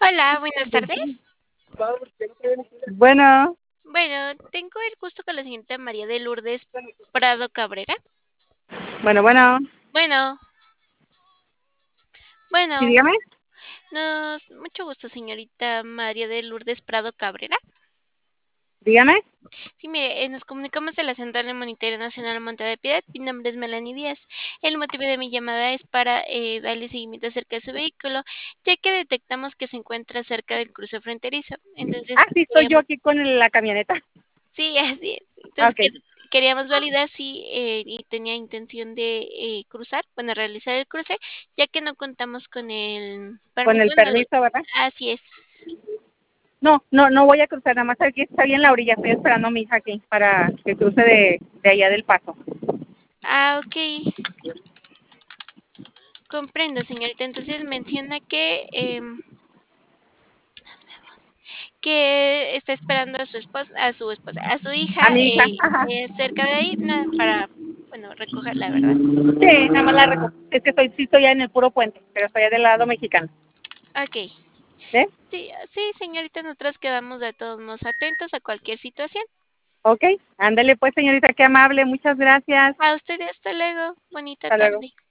Hola, buenas tardes. Bueno, Bueno, tengo el gusto con la señorita María de Lourdes Prado Cabrera. bueno, Bueno, sí, bueno, dígame, mucho gusto, señorita María de Lourdes Prado Cabrera. dígame. Sí, mire, nos comunicamos de la Central de Monitoreo Nacional Monte de Piedad. Mi nombre es Melanie Díaz. El motivo de mi llamada es para darle seguimiento acerca de su vehículo, ya que detectamos que se encuentra cerca del cruce fronterizo. Entonces, Sí, estoy yo queríamos. aquí con la camioneta. Sí, así es. Entonces, Ok, queríamos validar si y tenía intención de cruzar, bueno, realizar el cruce, ya que no contamos con el con permiso. el Bueno, permiso, ¿verdad? así es. No voy a cruzar, nada más aquí estoy en la orilla, estoy esperando a mi hija aquí para que cruce de allá del paso. Ah, ok. Comprendo, señorita. Entonces menciona que está esperando a su esposa, a su hija A mi hija, ajá. cerca de ahí, nada, para, bueno, recogerla, ¿verdad? Sí, nada más la recojo. Es que sí estoy ya en el puro puente, pero estoy del lado mexicano. Ok. ¿Ves? Sí, sí, señorita, nosotras quedamos de todos modos atentos a cualquier situación. Ok, ándale pues, señorita, qué amable, muchas gracias. A usted, hasta luego. Bonita Hasta luego. tarde.